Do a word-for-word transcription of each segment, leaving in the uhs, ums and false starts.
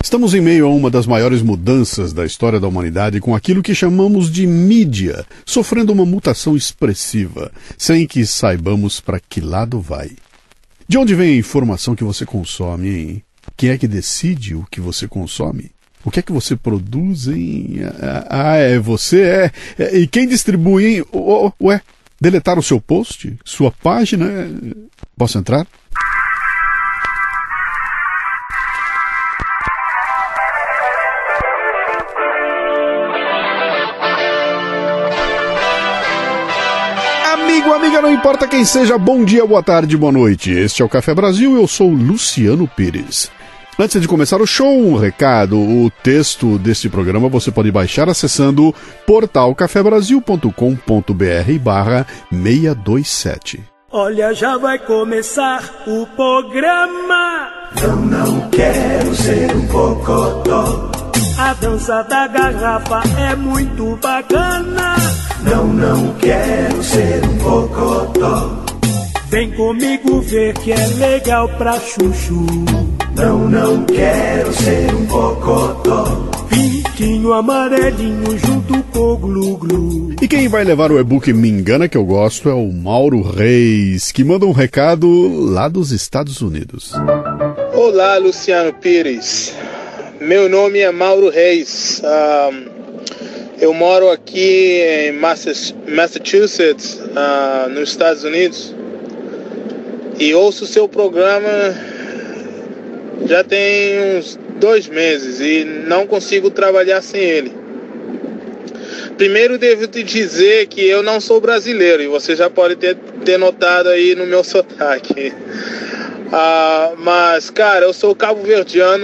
Estamos em meio a uma das maiores mudanças da história da humanidade com aquilo que chamamos de mídia, sofrendo uma mutação expressiva, sem que saibamos para que lado vai. De onde vem a informação que você consome, hein? Quem é que decide o que você consome? O que é que você produz, hein? Ah, é você, é. é e quem distribui, hein? Oh, oh, ué, deletar o seu post? Sua página? Posso entrar? Amigo, amiga, não importa quem seja, bom dia, boa tarde, boa noite. Este é o Café Brasil, eu sou Luciano Pires. Antes de começar o show, um recado. O texto deste programa você pode baixar acessando portal café brasil ponto com ponto br barra seiscentos e vinte e sete. Olha, já vai começar o programa. Eu não quero ser um cocotó. A dança da garrafa é muito bacana. Não, não quero ser um cocotó. Vem comigo ver que é legal pra chuchu. Não, não quero ser um cocotó. Pintinho amarelinho junto com o glu-glu. E quem vai levar o e-book Me Engana Que Eu Gosto é o Mauro Reis, que manda um recado lá dos Estados Unidos. Olá, Luciano Pires. Meu nome é Mauro Reis. Um, eu moro aqui em Massachusetts, uh, nos Estados Unidos. E ouço o seu programa já tem uns dois meses e não consigo trabalhar sem ele. Primeiro devo te dizer que eu não sou brasileiro e você já pode ter, ter notado aí no meu sotaque. Uh, mas, cara, eu sou cabo-verdiano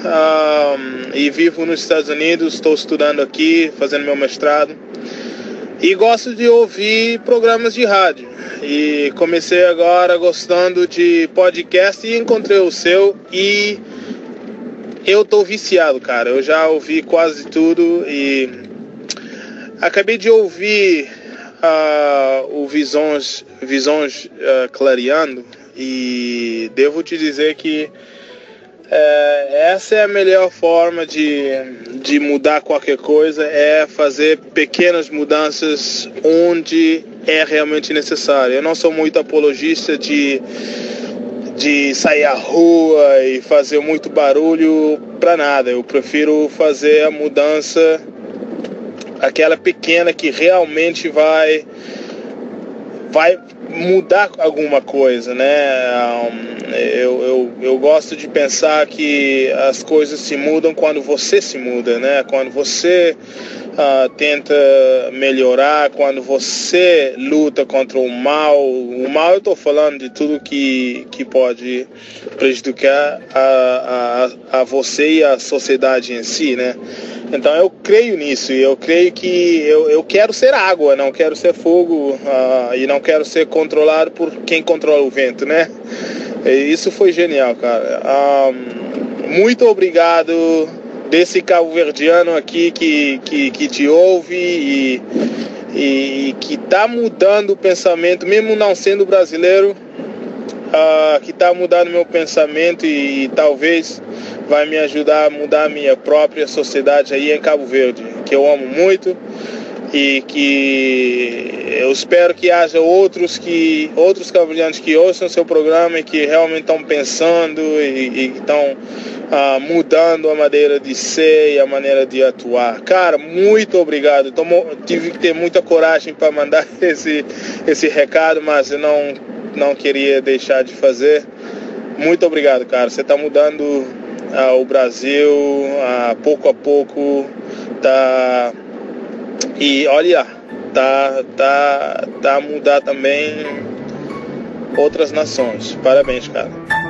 uh, e vivo nos Estados Unidos, estou estudando aqui, fazendo meu mestrado. E gosto de ouvir programas de rádio. E comecei agora gostando de podcast e encontrei o seu. E eu tô viciado, cara. Eu já ouvi quase tudo. E acabei de ouvir uh, o Visões, Visões uh, Clareando. E devo te dizer que É, essa é a melhor forma de, de mudar qualquer coisa, é fazer pequenas mudanças onde é realmente necessário. Eu não sou muito apologista de, de sair à rua e fazer muito barulho para nada. Eu prefiro fazer a mudança, aquela pequena que realmente vai, vai mudar alguma coisa, né? Eu, eu, eu gosto de pensar que as coisas se mudam quando você se muda, né? Quando você uh, tenta melhorar, quando você luta contra o mal. O mal, eu estou falando de tudo que, que pode prejudicar a, a, a você e a sociedade em si, né? Então eu creio nisso e eu creio que eu, eu quero ser água, não quero ser fogo uh, e não quero ser controlado por quem controla o vento, né? E isso foi genial, cara. Um, muito obrigado desse cabo-verdiano aqui que, que, que te ouve e, e que está mudando o pensamento, mesmo não sendo brasileiro, uh, que está mudando meu pensamento e, e talvez vai me ajudar a mudar a minha própria sociedade aí em Cabo Verde, que eu amo muito e que eu espero que haja outros que outros cabo-verdianos que ouçam seu programa e que realmente estão pensando e estão uh, mudando a maneira de ser e a maneira de atuar. Cara, muito obrigado. Tomo, tive que ter muita coragem para mandar esse, esse recado, mas eu não, não queria deixar de fazer. Muito obrigado, cara. Você está mudando uh, o Brasil uh, pouco a pouco. Tá... E olha, tá, tá, tá a mudar também outras nações. Parabéns, cara.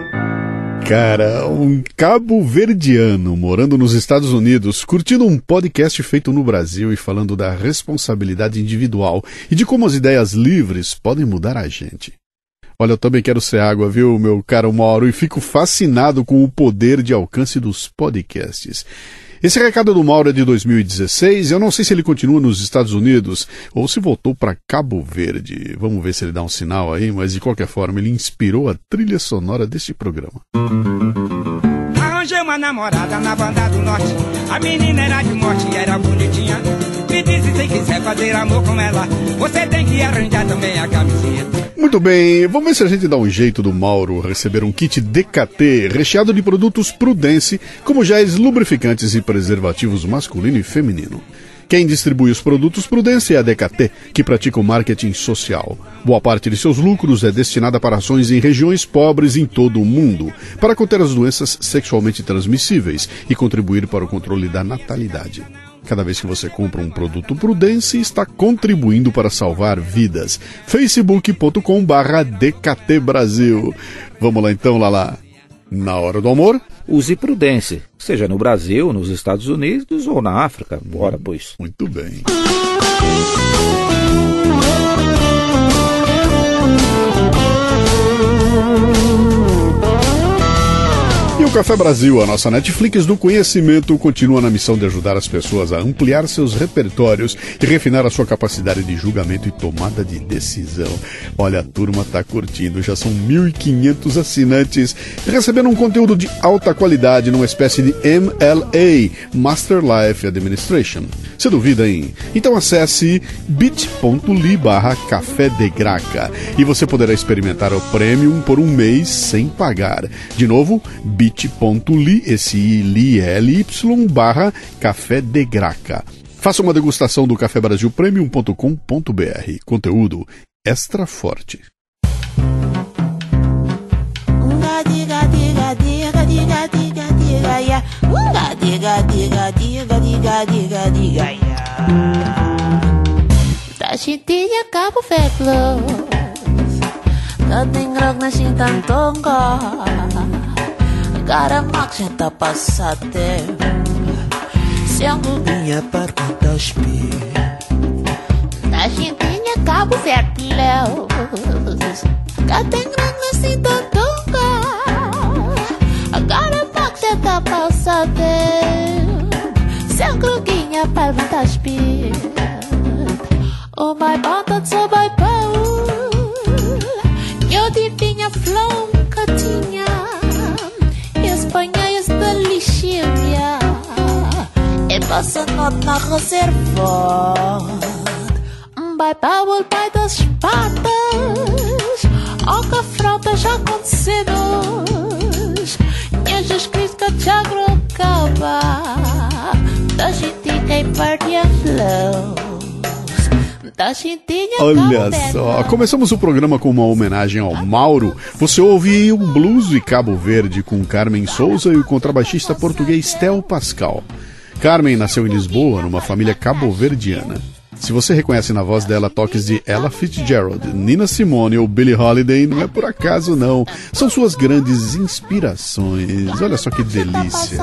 Cara, um cabo-verdiano morando nos Estados Unidos, curtindo um podcast feito no Brasil e falando da responsabilidade individual e de como as ideias livres podem mudar a gente. Olha, eu também quero ser água, viu, meu caro Mauro, e fico fascinado com o poder de alcance dos podcasts. Esse recado do Mauro é de dois mil e dezesseis, eu não sei se ele continua nos Estados Unidos ou se voltou para Cabo Verde. Vamos ver se ele dá um sinal aí, mas de qualquer forma ele inspirou a trilha sonora deste programa. Arranjei uma namorada na banda do norte. A menina era de morte e era bonitinha. Me disse, se quiser fazer amor com ela, você tem que arranjar também a camiseta. Muito bem, vamos ver se a gente dá um jeito do Mauro receber um kit D K T recheado de produtos Prudence, como géis, lubrificantes e preservativos masculino e feminino. Quem distribui os produtos Prudence é a D K T, que pratica o marketing social. Boa parte de seus lucros é destinada para ações em regiões pobres em todo o mundo, para conter as doenças sexualmente transmissíveis e contribuir para o controle da natalidade. Cada vez que você compra um produto Prudence, está contribuindo para salvar vidas. facebook ponto com barra D K T Brasil. Vamos lá então, Lala. Na hora do amor, use Prudence, seja no Brasil, nos Estados Unidos ou na África. Bora, pois. Muito bem. E o Café Brasil, a nossa Netflix do conhecimento, continua na missão de ajudar as pessoas a ampliar seus repertórios e refinar a sua capacidade de julgamento e tomada de decisão. Olha, a turma tá curtindo, já são mil e quinhentos assinantes, recebendo um conteúdo de alta qualidade numa espécie de M L A, Master Life Administration. Você duvida, hein? Então acesse bit ponto l y barra café de graca e você poderá experimentar o Premium por um mês sem pagar. De novo, bit ponto l y, esse I L Y, barra Café de Graca. Faça uma degustação do Café Brasil Premium ponto com ponto b r. Conteúdo extra forte. Da Chitinha Cabo Feclo, da Tingrog na Chintantonga. Garamak já tá passado. Se a minha pergunta espia da Chitinha Cabo Feclo, da Tingrog na Chintantonga. Garamak já tá passado. Se a minha pergunta espia, oh my banda so by Paul, eu divinha flow catinha, Espanha é delícia, e passa not na reserva, by Paul by das patas, o que frota já acontecemos, Jesus Cristo que já grocava, da gente tem parte a flow. Olha só, começamos o programa com uma homenagem ao Mauro. Você ouve um blues de Cabo Verde com Carmen Souza e o contrabaixista português Theo Pascal. Carmen nasceu em Lisboa, numa família cabo-verdiana. Se você reconhece na voz dela toques de Ella Fitzgerald, Nina Simone ou Billie Holiday, não é por acaso não. São suas grandes inspirações. Olha só que delícia.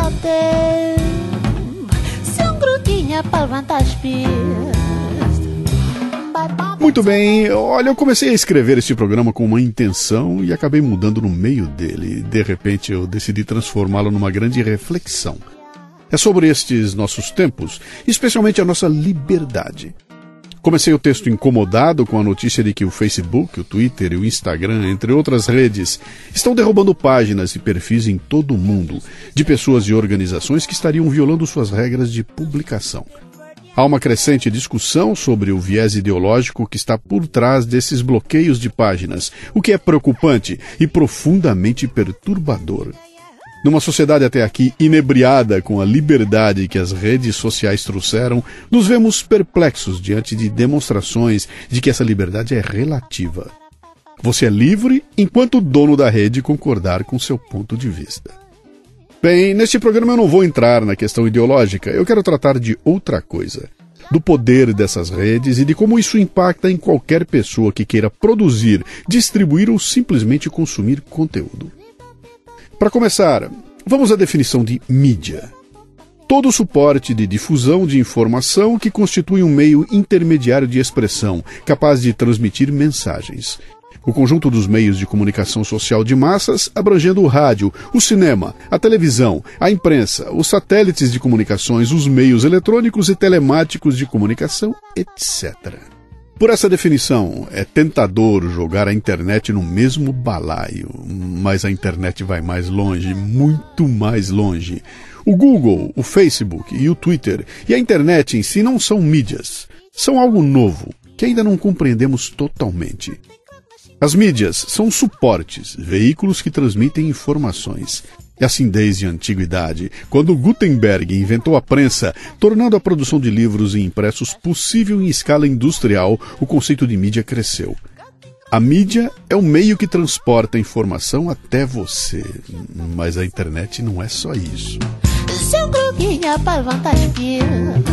Muito bem, olha, eu comecei a escrever este programa com uma intenção e acabei mudando no meio dele. De repente eu decidi transformá-lo numa grande reflexão. É sobre estes nossos tempos, especialmente a nossa liberdade. Comecei o texto incomodado com a notícia de que o Facebook, o Twitter e o Instagram, entre outras redes, estão derrubando páginas e perfis em todo o mundo, de pessoas e organizações que estariam violando suas regras de publicação. Há uma crescente discussão sobre o viés ideológico que está por trás desses bloqueios de páginas, o que é preocupante e profundamente perturbador. Numa sociedade até aqui inebriada com a liberdade que as redes sociais trouxeram, nos vemos perplexos diante de demonstrações de que essa liberdade é relativa. Você é livre enquanto o dono da rede concordar com seu ponto de vista. Bem, neste programa eu não vou entrar na questão ideológica, eu quero tratar de outra coisa. Do poder dessas redes e de como isso impacta em qualquer pessoa que queira produzir, distribuir ou simplesmente consumir conteúdo. Para começar, vamos à definição de mídia. Todo suporte de difusão de informação que constitui um meio intermediário de expressão, capaz de transmitir mensagens. O conjunto dos meios de comunicação social de massas, abrangendo o rádio, o cinema, a televisão, a imprensa, os satélites de comunicações, os meios eletrônicos e telemáticos de comunicação, etcétera. Por essa definição, é tentador jogar a internet no mesmo balaio, mas a internet vai mais longe, muito mais longe. O Google, o Facebook e o Twitter e a internet em si não são mídias, são algo novo, que ainda não compreendemos totalmente. As mídias são suportes, veículos que transmitem informações. E assim desde a antiguidade, quando Gutenberg inventou a prensa, tornando a produção de livros e impressos possível em escala industrial, o conceito de mídia cresceu. A mídia é o meio que transporta a informação até você, mas a internet não é só isso. Seu gruguinha para levantar as piernas,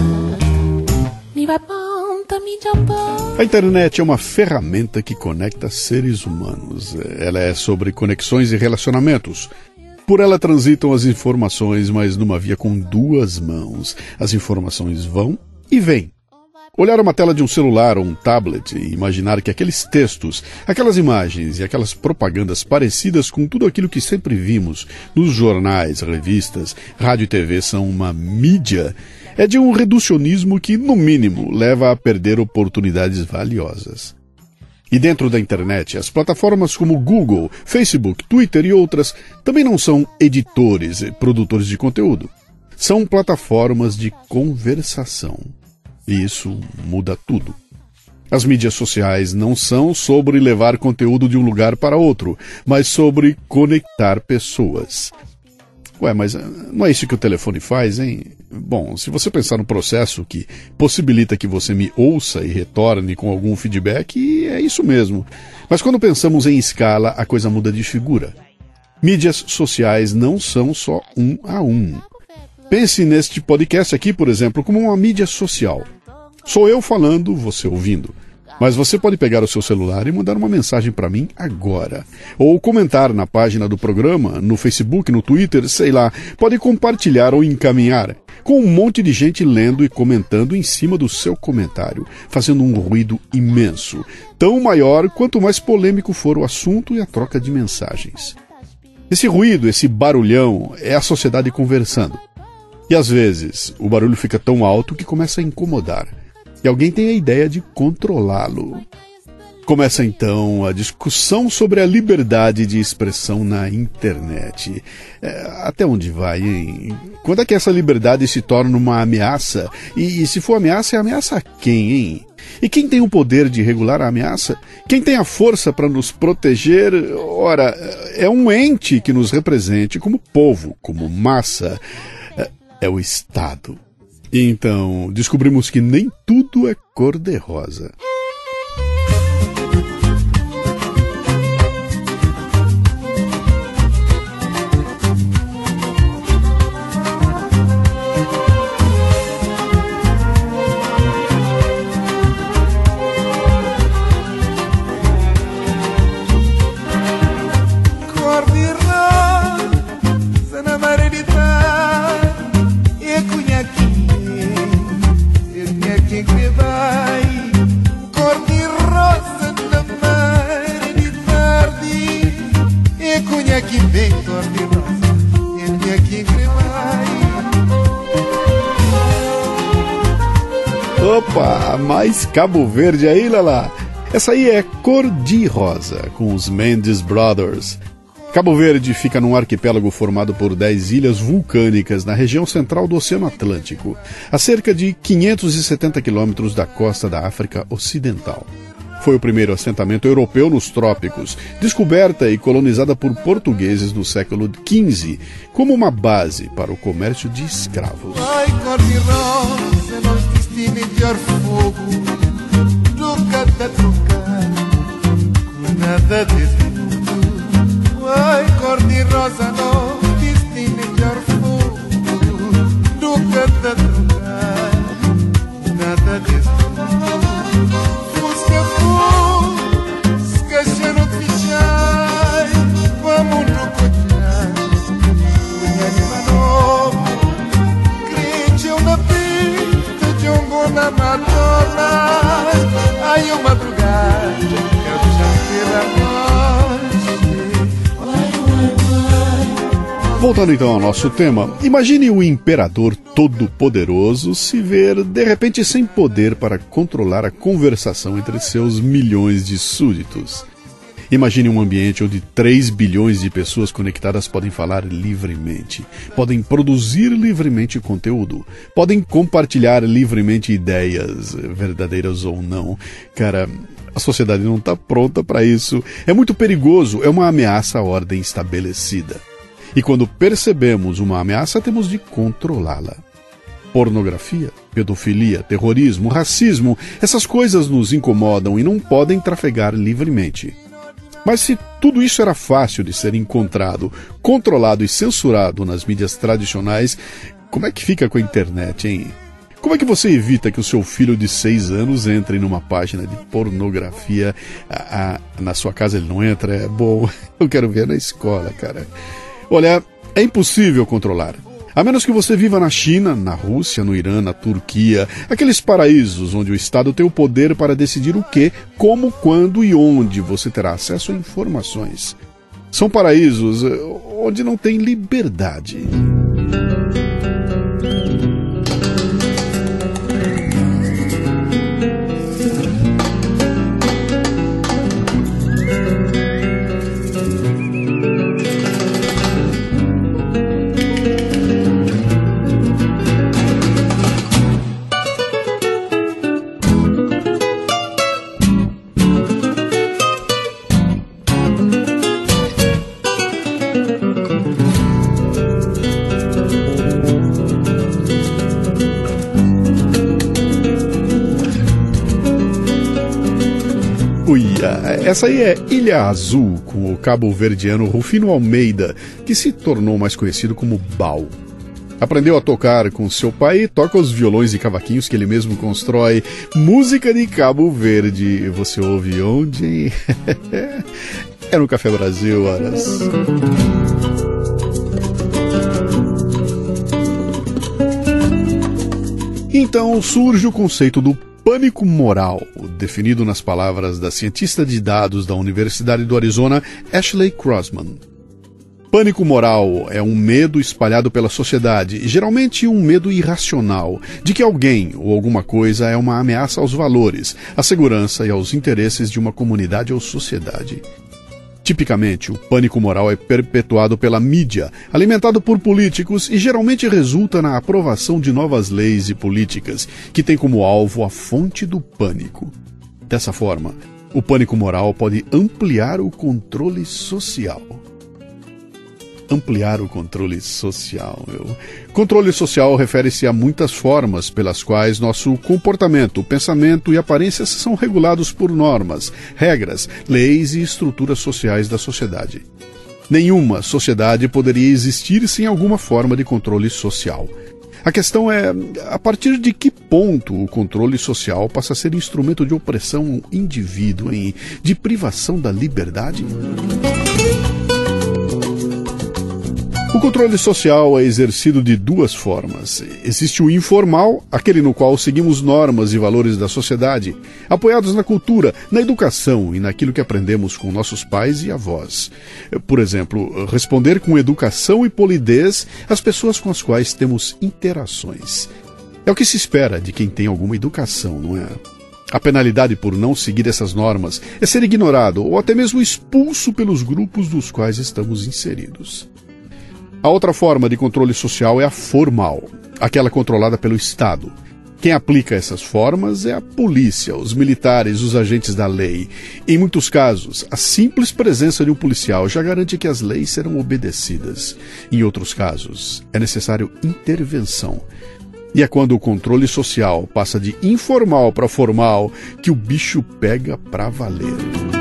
me vai ponta, me jambão. A internet é uma ferramenta que conecta seres humanos. Ela é sobre conexões e relacionamentos. Por ela transitam as informações, mas numa via com duas mãos. As informações vão e vêm. Olhar uma tela de um celular ou um tablet e imaginar que aqueles textos, aquelas imagens e aquelas propagandas parecidas com tudo aquilo que sempre vimos nos jornais, revistas, rádio e T V são uma mídia, é de um reducionismo que, no mínimo, leva a perder oportunidades valiosas. E dentro da internet, as plataformas como Google, Facebook, Twitter e outras também não são editores e produtores de conteúdo. São plataformas de conversação. E isso muda tudo. As mídias sociais não são sobre levar conteúdo de um lugar para outro, mas sobre conectar pessoas. Ué, mas não é isso que o telefone faz, hein? Bom, se você pensar no processo que possibilita que você me ouça e retorne com algum feedback, é isso mesmo. Mas quando pensamos em escala, a coisa muda de figura. Mídias sociais não são só um a um. Pense neste podcast aqui, por exemplo, como uma mídia social. Sou eu falando, você ouvindo. Mas você pode pegar o seu celular e mandar uma mensagem para mim agora. Ou comentar na página do programa, no Facebook, no Twitter, sei lá. Pode compartilhar ou encaminhar, com um monte de gente lendo e comentando em cima do seu comentário, fazendo um ruído imenso, tão maior quanto mais polêmico for o assunto e a troca de mensagens. Esse ruído, esse barulhão, é a sociedade conversando. E às vezes, o barulho fica tão alto que começa a incomodar. E alguém tem a ideia de controlá-lo. Começa então a discussão sobre a liberdade de expressão na internet. É, até onde vai, hein? Quando é que essa liberdade se torna uma ameaça? E, e se for ameaça, é ameaça a quem, hein? E quem tem o poder de regular a ameaça? Quem tem a força para nos proteger? Ora, é um ente que nos represente como povo, como massa. É, é o Estado. Então, descobrimos que nem tudo é cor-de-rosa. Opa, mais Cabo Verde aí, Lala. Essa aí é Cor-de-Rosa, com os Mendes Brothers. Cabo Verde fica num arquipélago formado por dez ilhas vulcânicas na região central do Oceano Atlântico, a cerca de quinhentos e setenta quilômetros da costa da África Ocidental. Foi o primeiro assentamento europeu nos trópicos, descoberta e colonizada por portugueses no século quinze, como uma base para o comércio de escravos. Ai, cor-de-rosa, nós destino de fogo, nunca te tocar, com nada desse mundo. Ai, cor-de-rosa, nós destino de fogo, nunca te tocar, com nada desse mundo. Na Madonna, ai uma madrugada, quero já ter a noite. Vai, vai, vai, Voltando então ao nosso tema, imagine o imperador todo-poderoso se ver de repente sem poder para controlar a conversação entre seus milhões de súditos. Imagine um ambiente onde três bilhões de pessoas conectadas podem falar livremente, podem produzir livremente conteúdo, podem compartilhar livremente ideias, verdadeiras ou não. Cara, a sociedade não está pronta para isso. É muito perigoso, é uma ameaça à ordem estabelecida. E quando percebemos uma ameaça, temos de controlá-la. Pornografia, pedofilia, terrorismo, racismo, essas coisas nos incomodam e não podem trafegar livremente. Mas se tudo isso era fácil de ser encontrado, controlado e censurado nas mídias tradicionais, como é que fica com a internet, hein? Como é que você evita que o seu filho de seis anos entre numa página de pornografia? Ah, ah, na sua casa ele não entra? É bom, eu quero ver na escola, cara. Olha, é impossível controlar. A menos que você viva na China, na Rússia, no Irã, na Turquia, aqueles paraísos onde o Estado tem o poder para decidir o que, como, quando e onde você terá acesso a informações. São paraísos onde não tem liberdade. Essa aí é Ilha Azul, com o cabo-verdiano Rufino Almeida, que se tornou mais conhecido como Bau. Aprendeu a tocar com seu pai e toca os violões e cavaquinhos que ele mesmo constrói. Música de Cabo Verde. Você ouve onde? É no Café Brasil, horas. Então surge o conceito do pânico moral, definido nas palavras da cientista de dados da Universidade do Arizona, Ashley Crossman. Pânico moral é um medo espalhado pela sociedade, geralmente um medo irracional, de que alguém ou alguma coisa é uma ameaça aos valores, à segurança e aos interesses de uma comunidade ou sociedade. Tipicamente, o pânico moral é perpetuado pela mídia, alimentado por políticos e geralmente resulta na aprovação de novas leis e políticas, que têm como alvo a fonte do pânico. Dessa forma, o pânico moral pode ampliar o controle social. Ampliar o controle social. Meu. Controle social refere-se a muitas formas pelas quais nosso comportamento, pensamento e aparências são regulados por normas, regras, leis e estruturas sociais da sociedade. Nenhuma sociedade poderia existir sem alguma forma de controle social. A questão é, a partir de que ponto o controle social passa a ser instrumento de opressão ao indivíduo, hein? De privação da liberdade? O controle social é exercido de duas formas. Existe o informal, aquele no qual seguimos normas e valores da sociedade, apoiados na cultura, na educação e naquilo que aprendemos com nossos pais e avós. Por exemplo, responder com educação e polidez às pessoas com as quais temos interações. É o que se espera de quem tem alguma educação, não é? A penalidade por não seguir essas normas é ser ignorado ou até mesmo expulso pelos grupos dos quais estamos inseridos. A outra forma de controle social é a formal, aquela controlada pelo Estado. Quem aplica essas formas é a polícia, os militares, os agentes da lei. Em muitos casos, a simples presença de um policial já garante que as leis serão obedecidas. Em outros casos, é necessário intervenção. E é quando o controle social passa de informal para formal que o bicho pega para valer.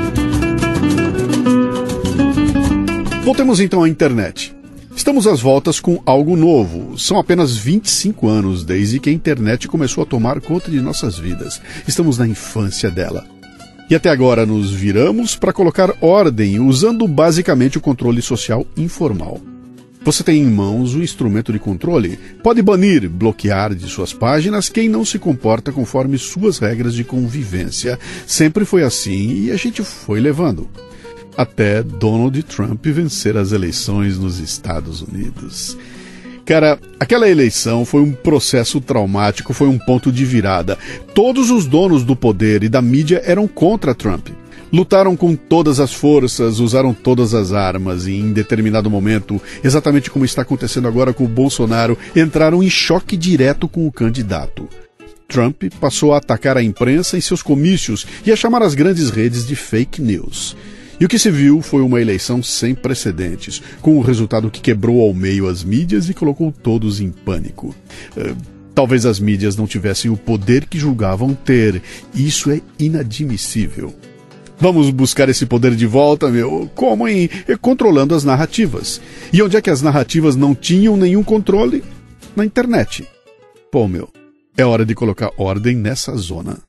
Voltemos então à internet. Estamos às voltas com algo novo. São apenas vinte e cinco anos desde que a internet começou a tomar conta de nossas vidas. Estamos na infância dela. E até agora nos viramos para colocar ordem usando basicamente o controle social informal. Você tem em mãos o instrumento de controle. Pode banir, bloquear de suas páginas quem não se comporta conforme suas regras de convivência. Sempre foi assim e a gente foi levando. até Donald Trump vencer as eleições nos Estados Unidos. Cara, aquela eleição foi um processo traumático, foi um ponto de virada. Todos os donos do poder e da mídia eram contra Trump. Lutaram com todas as forças, usaram todas as armas e, em determinado momento, exatamente como está acontecendo agora com o Bolsonaro, entraram em choque direto com o candidato. Trump passou a atacar a imprensa em seus comícios e a chamar as grandes redes de fake news. E o que se viu foi uma eleição sem precedentes, com um resultado que quebrou ao meio as mídias e colocou todos em pânico. Uh, talvez as mídias não tivessem o poder que julgavam ter. Isso é inadmissível. Vamos buscar esse poder de volta, meu, como em controlando as narrativas. E onde é que as narrativas não tinham nenhum controle? Na internet. Pô, meu, é hora de colocar ordem nessa zona.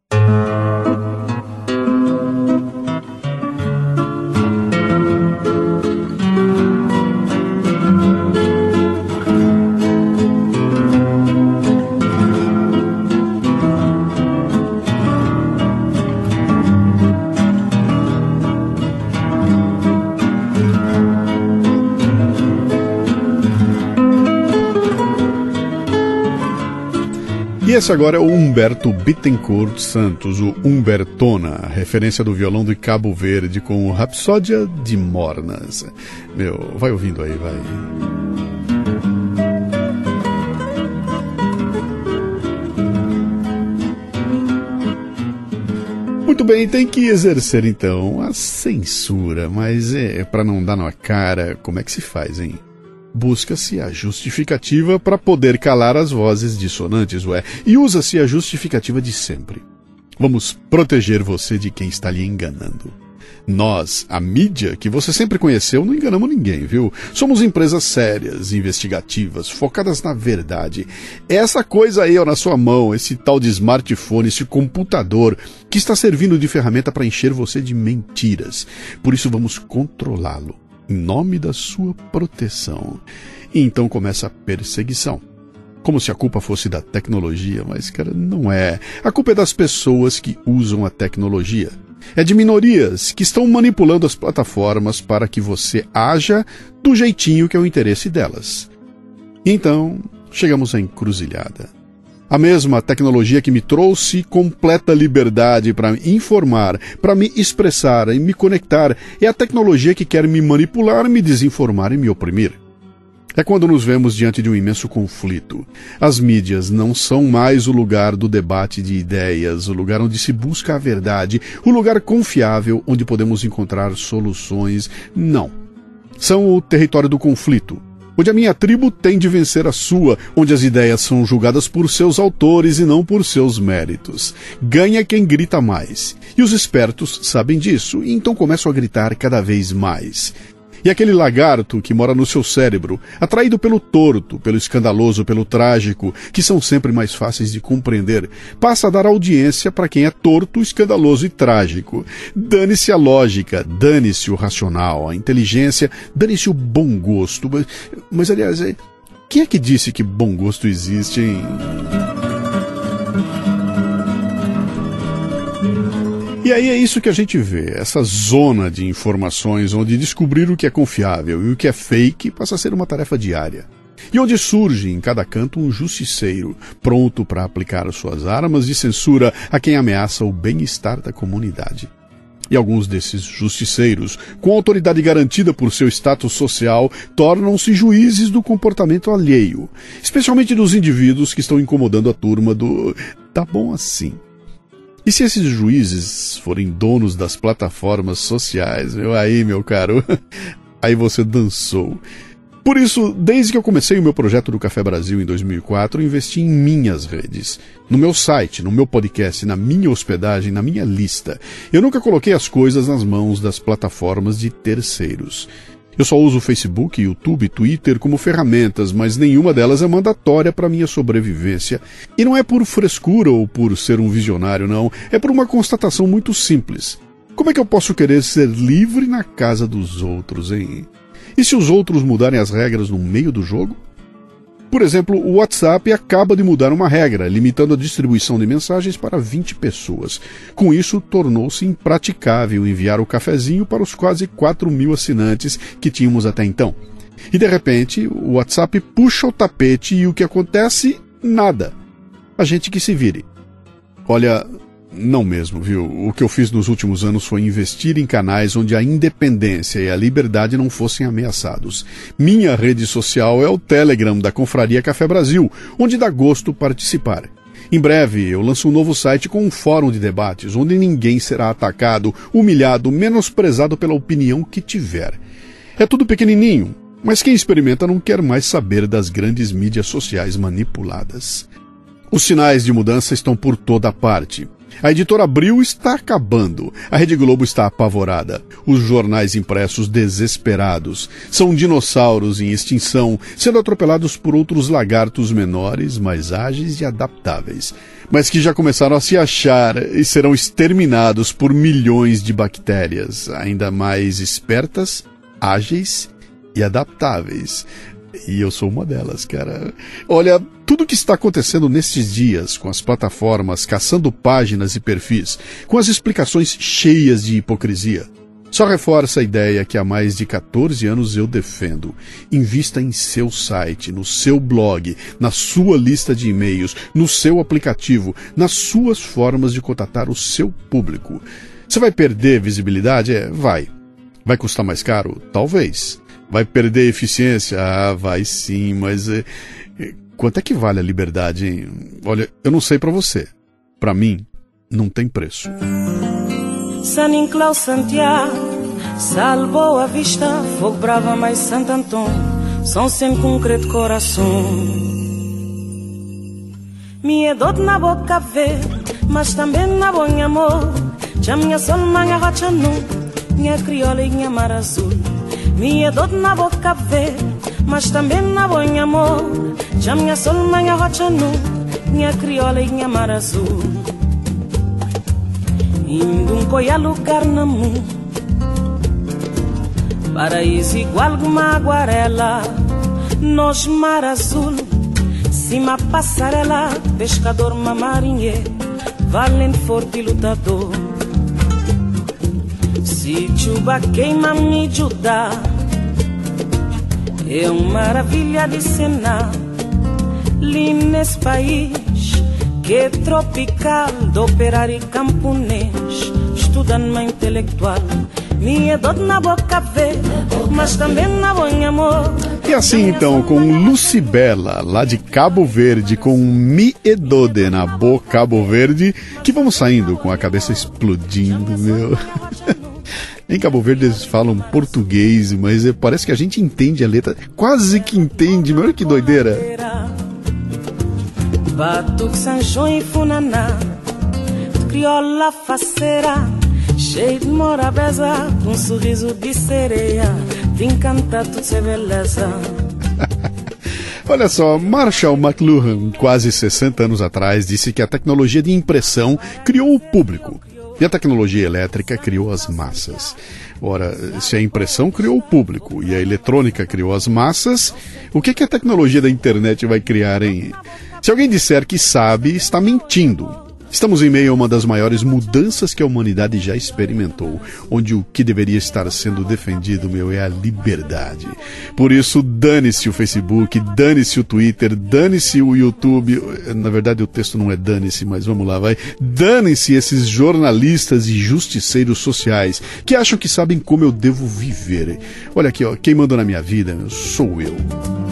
E esse agora é o Humberto Bittencourt Santos, o Humbertona, referência do violão de Cabo Verde com o Rapsódia de Mornas. Meu, vai ouvindo aí, vai. Muito bem, tem que exercer então a censura, mas é para não dar na cara, como é que se faz, hein? Busca-se a justificativa para poder calar as vozes dissonantes, ué, e usa-se a justificativa de sempre. Vamos proteger você de quem está lhe enganando. Nós, a mídia, que você sempre conheceu, não enganamos ninguém, viu? Somos empresas sérias, investigativas, focadas na verdade. É essa coisa aí, ó, na sua mão, esse tal de smartphone, esse computador, que está servindo de ferramenta para encher você de mentiras. Por isso vamos controlá-lo, em nome da sua proteção. E então começa a perseguição. Como se a culpa fosse da tecnologia, mas, cara, não é. A culpa é das pessoas que usam a tecnologia. É de minorias que estão manipulando as plataformas para que você haja do jeitinho que é o interesse delas. E então, chegamos à encruzilhada. A mesma tecnologia que me trouxe completa liberdade para me informar, para me expressar e me conectar, é a tecnologia que quer me manipular, me desinformar e me oprimir. É quando nos vemos diante de um imenso conflito. As mídias não são mais o lugar do debate de ideias, o lugar onde se busca a verdade, o lugar confiável onde podemos encontrar soluções. Não. São o território do conflito, onde a minha tribo tem de vencer a sua, onde as ideias são julgadas por seus autores e não por seus méritos. Ganha quem grita mais. E os espertos sabem disso, e então começam a gritar cada vez mais. E aquele lagarto que mora no seu cérebro, atraído pelo torto, pelo escandaloso, pelo trágico, que são sempre mais fáceis de compreender, passa a dar audiência para quem é torto, escandaloso e trágico. Dane-se a lógica, dane-se o racional, a inteligência, dane-se o bom gosto. Mas, mas aliás, é, quem é que disse que bom gosto existe, hein? E aí é isso que a gente vê, essa zona de informações onde descobrir o que é confiável e o que é fake passa a ser uma tarefa diária. E onde surge em cada canto um justiceiro, pronto para aplicar suas armas de censura a quem ameaça o bem-estar da comunidade. E alguns desses justiceiros, com autoridade garantida por seu status social, tornam-se juízes do comportamento alheio, especialmente dos indivíduos que estão incomodando a turma do "tá bom assim". E se esses juízes forem donos das plataformas sociais, meu, aí, meu caro, aí você dançou. Por isso, desde que eu comecei o meu projeto do Café Brasil em dois mil e quatro, eu investi em minhas redes, no meu site, no meu podcast, na minha hospedagem, na minha lista. Eu nunca coloquei as coisas nas mãos das plataformas de terceiros. Eu só uso o Facebook, YouTube, Twitter como ferramentas, mas nenhuma delas é mandatória para minha sobrevivência. E não é por frescura ou por ser um visionário, não. É por uma constatação muito simples. Como é que eu posso querer ser livre na casa dos outros, hein? E se os outros mudarem as regras no meio do jogo? Por exemplo, o WhatsApp acaba de mudar uma regra, limitando a distribuição de mensagens para vinte pessoas. Com isso, tornou-se impraticável enviar o cafezinho para os quase quatro mil assinantes que tínhamos até então. E de repente, o WhatsApp puxa o tapete e o que acontece? Nada. A gente que se vire. Olha, não mesmo, viu? O que eu fiz nos últimos anos foi investir em canais onde a independência e a liberdade não fossem ameaçados. Minha rede social é o Telegram da Confraria Café Brasil, onde dá gosto participar. Em breve, eu lanço um novo site com um fórum de debates, onde ninguém será atacado, humilhado, menosprezado pela opinião que tiver. É tudo pequenininho, mas quem experimenta não quer mais saber das grandes mídias sociais manipuladas. Os sinais de mudança estão por toda parte. A editora Abril está acabando. A Rede Globo está apavorada. Os jornais impressos desesperados. São dinossauros em extinção, sendo atropelados por outros lagartos menores, mais ágeis e adaptáveis. Mas que já começaram a se achar e serão exterminados por milhões de bactérias, ainda mais espertas, ágeis e adaptáveis. E eu sou uma delas, cara. Olha, tudo que está acontecendo nestes dias, com as plataformas caçando páginas e perfis, com as explicações cheias de hipocrisia, só reforça a ideia que há mais de quatorze anos eu defendo. Invista em seu site, no seu blog, na sua lista de e-mails, no seu aplicativo, nas suas formas de contatar o seu público. Você vai perder visibilidade? É, vai. Vai custar mais caro? Talvez. Vai perder eficiência? Ah, vai sim, mas é, é, quanto é que vale a liberdade, hein? Olha, eu não sei pra você. Pra mim, não tem preço. San Inclau Santiago, salvou a vista, fogo brava mais Santo Antônio, são sem concreto coração. Minha dor na boca verde, mas também na bom amor. Já minha sol, minha rocha nu, minha crioula e minha mar azul. Minha dor na boca verde, mas também na bom amor. Já minha sol, minha rocha nu, minha crioula e minha mar azul. Indo um coi a lugar na mundo, paraíso igual uma aguarela. Nós mar azul, cima passarela, pescador, uma marinheiro, valente, forte e lutador. Se chuva queima me ajudar, é uma maravilha de cena. Li nesse país que é tropical, do operário e camponês, estudando intelectual. Minha dor na boca verde, mas também na bom amor. E assim então, com Lucibela, lá de Cabo Verde, com Mi Edode na boca Cabo Verde, que vamos saindo com a cabeça explodindo, meu. Em Cabo Verde eles falam português, mas parece que a gente entende a letra, quase que entende, meu, olha que doideira. Batuque, Sancho e Funaná, crioula faceira, cheio de morabeza, com um sorriso de sereia, te encanta tudo ser beleza. Olha só, Marshall McLuhan, quase sessenta anos atrás, disse que a tecnologia de impressão criou o público e a tecnologia elétrica criou as massas. Ora, se a impressão criou o público e a eletrônica criou as massas, o que, que a tecnologia da internet vai criar, hein? Se alguém disser que sabe, está mentindo. Estamos em meio a uma das maiores mudanças que a humanidade já experimentou, onde o que deveria estar sendo defendido, meu, é a liberdade. Por isso, dane-se o Facebook, dane-se o Twitter, dane-se o YouTube. Na verdade, o texto não é dane-se, mas vamos lá, vai. Dane-se esses jornalistas e justiceiros sociais que acham que sabem como eu devo viver. Olha aqui, ó, quem manda na minha vida, meu, sou eu.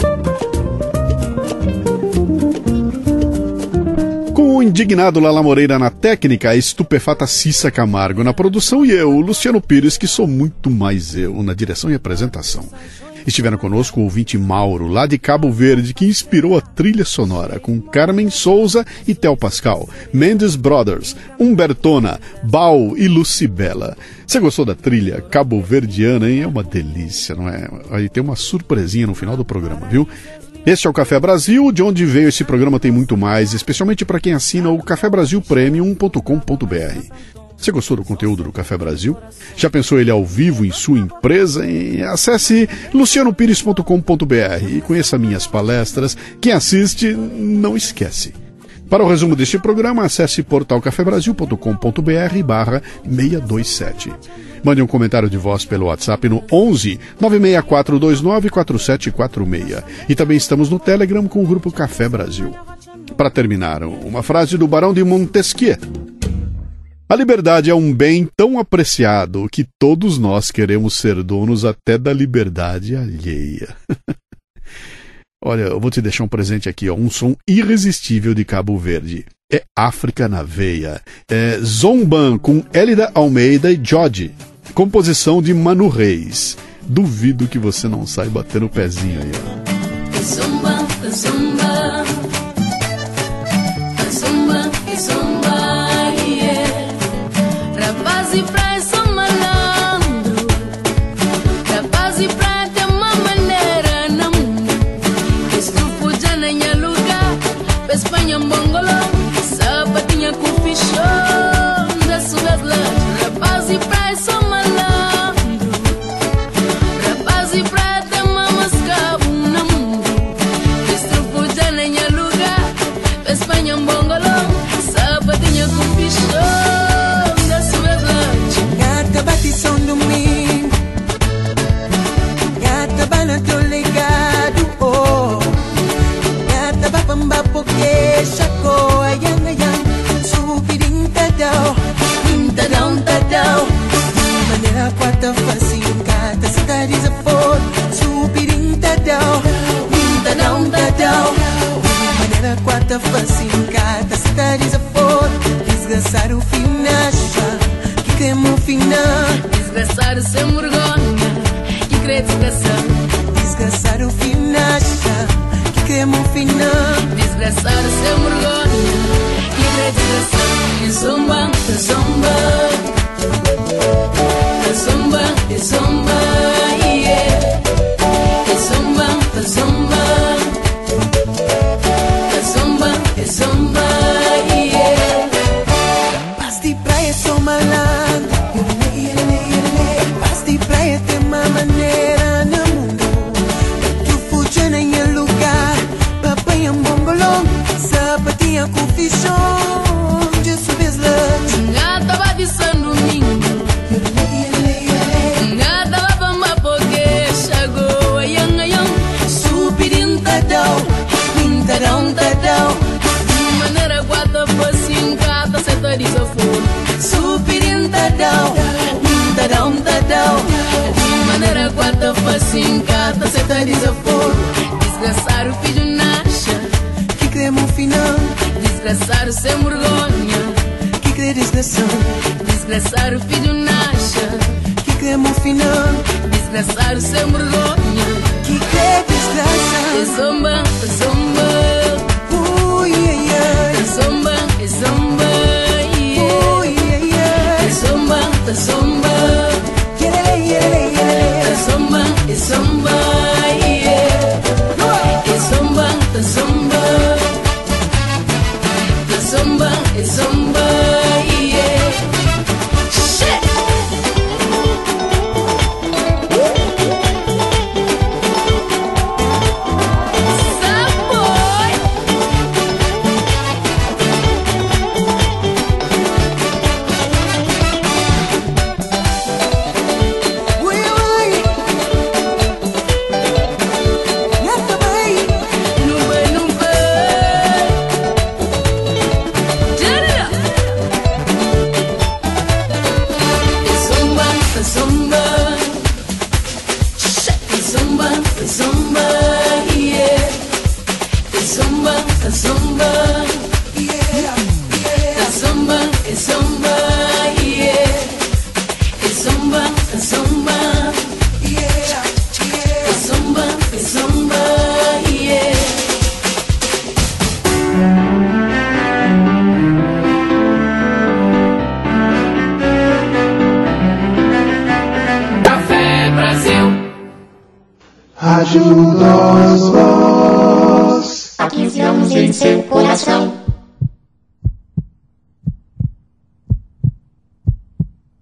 Com o indignado Lala Moreira na técnica, a estupefata Cissa Camargo na produção e eu, Luciano Pires, que sou muito mais eu, na direção e apresentação. Estiveram conosco o ouvinte Mauro, lá de Cabo Verde, que inspirou a trilha sonora, com Carmen Souza e Theo Pascal, Mendes Brothers, Humbertona, Bal e Lucibela. Você gostou da trilha cabo-verdiana, hein? É uma delícia, não é? Aí tem uma surpresinha no final do programa, viu? Este é o Café Brasil, de onde veio esse programa tem muito mais, especialmente para quem assina o café brasil premium ponto com ponto b r. Você gostou do conteúdo do Café Brasil? Já pensou ele ao vivo em sua empresa? Acesse luciano pires ponto com ponto b r e conheça minhas palestras. Quem assiste, não esquece. Para o resumo deste programa, acesse portal café brasil ponto com ponto b r barra seiscentos e vinte e sete. Mande um comentário de voz pelo WhatsApp no onze nove seis quatro dois nove quatro sete quatro seis. E também estamos no Telegram com o grupo Café Brasil. Para terminar, uma frase do Barão de Montesquieu. A liberdade é um bem tão apreciado que todos nós queremos ser donos até da liberdade alheia. Olha, eu vou te deixar um presente aqui, ó, um som irresistível de Cabo Verde. É África na Veia. É Zomban com Elida Almeida e Jorge. Composição de Manu Reis. Duvido que você não saiba bater no pezinho aí, ó. Zomban, zomban. Zomban, zomban, yeah. Rapaz e praia são malandro. Rapaz e praia tem uma maneira na mundo. Estupo já nem é lugar. Espanha, mongolão. Sapatinha com fichão. Da suas lanches. Rapaz e praia são malandro. Rapaz e praia tem uma mascavo na mundo. Estupo já nem é lugar. Espanha, mongolão. Sapatinha com fichão. Da suas lanches. Gata bate som domingo, gata bana teu legado, oh. Gata bapamba porque chacou a yang a yang, subirim tadao, im tadao tadao. Maneira quarta facinho, gata cidades a for, subirim tadao, im tadao tadao. Maneira quarta facinho, gata cidades a for, desgraçar o fim nacha. Cremo final, desgraçado sem vergonha, que crê desgraçar. desgraçar o fim nacha. Que cremo final, Desgraçado sem vergonha, que crê desgraçar. E zomba, zomba, zomba, zomba, yeah. E zomba, zomba, zomba, zomba, yeah. paz de praia sou malandro. Paz de praia tem uma maneira no mundo. Tu fuja nem é lugar. Papai um bongolão, sapatinha com fichão. De subes lanche. Nada vai de São Domingo. Nada vai pra uma porque chegou a yang a yang. Subirim tadao, im tadao tadao. De maneira guarda pacincada, senta desaforo. Subirim tadao, im tadao tadao. De maneira guarda pacincada, senta desaforo. Desgraçar o filho nasce, Que cremo final, desgraçar sem vergonha. que crê desgraçar. Desgraçar o filho nasce, Que cremo final, desgraçar sem vergonha. que crê desgraçar. E zomba, zomba, Ui, ai, ai. e zomba, e zomba, yeah. Ui, ai, ai. E zomba, e zomba, Yerele, yerele, yerele. e zomba, e zomba, yeah. E zomba, e zomba, e zomba, e zomba, yeah. Shit. Saboy. Ui, ui. Gata vai. Não vai, não vai. Tira. E zomba, e zomba. Shit. E zomba, e zomba, yeah. E zomba, e zomba. Yeah, E yeah. zomba, e zomba, yeah. E zomba, e zomba. Yeah, E yeah. zomba, e zomba, yeah. Café Brasil. Rádio Nós Voz. Há quinze anos em seu coração.